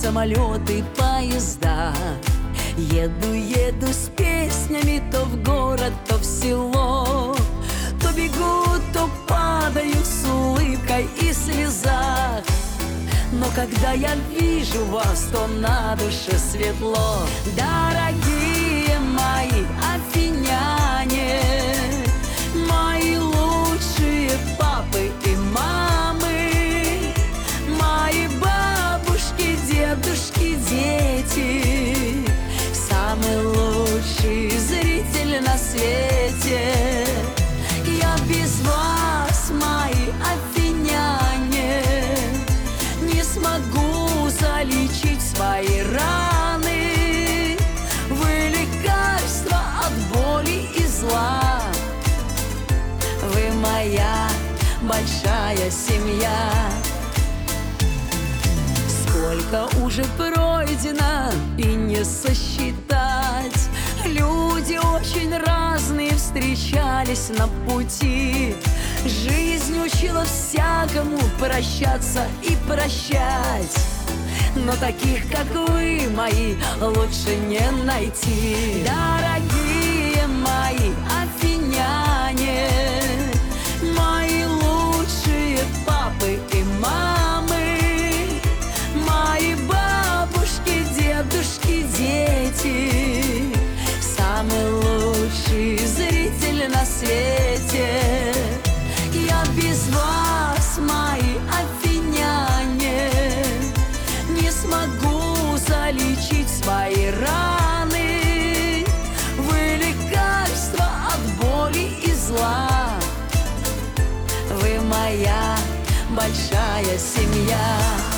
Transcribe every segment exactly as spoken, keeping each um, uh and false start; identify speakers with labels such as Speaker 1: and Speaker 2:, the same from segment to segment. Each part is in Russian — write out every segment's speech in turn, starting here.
Speaker 1: самолеты, поезда. Еду, еду с песнями то в город, то в село. То бегу, то падаю с улыбкой и слезах. Но когда я вижу вас, то на душе светло. Дорогие мои афиняне, мои лучшие папы и мамы, мои бабушки, дедушки, дети, самый лучший зритель на свете. Я без вас, мои афиняне, не смогу залечить свои раны. Вы лекарство от боли и зла. Вы моя большая семья. Сколько уже пройдено и не сосчитать. Люди очень разные встречались на пути. Жизнь учила всякому прощаться и прощать. Но таких, как вы, мои, лучше не найти. Дорогие мои афиняне, мои лучшие папы и мамы, мои бабушки, дедушки, дети, самый лучший зритель на свете. Я без вас, мои афиняне, не смогу залечить свои раны. Вы лекарство от боли и зла. Вы моя большая семья.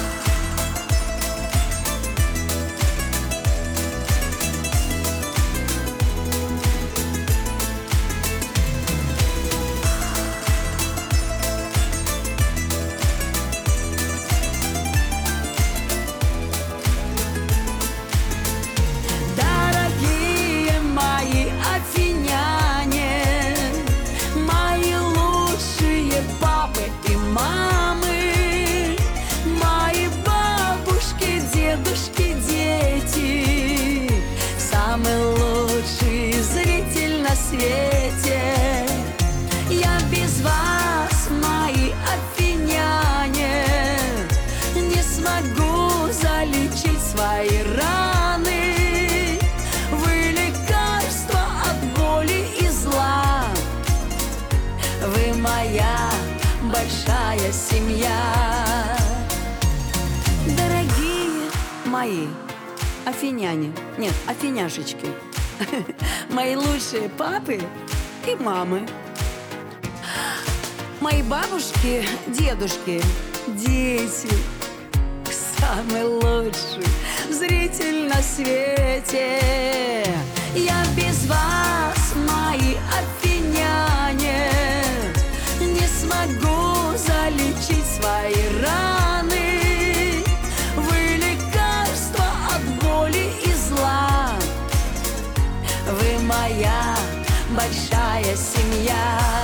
Speaker 1: Мамы, мои бабушки, дедушки, дети, самый лучший зритель на свете. Я без вас, мои афиняне, не смогу залечить свои раны. Вы лекарство от боли и зла. Вы моя большая семья. Дорогие мои афиняне, нет, афиняшечки, мои лучшие папы и мамы, мои бабушки, дедушки, дети, самый лучший зритель на свете. Я без вас, мои афиняне, не смогу залечить свои раны. Вы лекарство от боли и зла. Вы моя большая семья.